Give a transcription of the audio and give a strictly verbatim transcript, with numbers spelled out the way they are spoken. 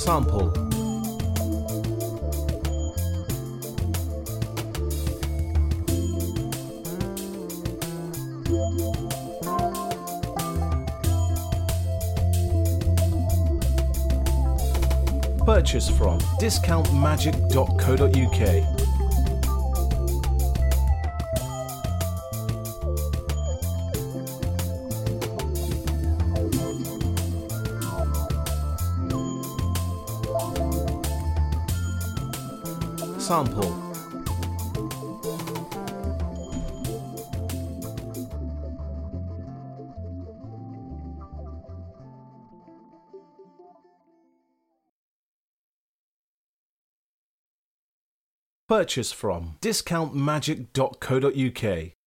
Sample. Purchase from discount magic dot co dot U K. Sample. Purchase from discount magic dot co dot U K.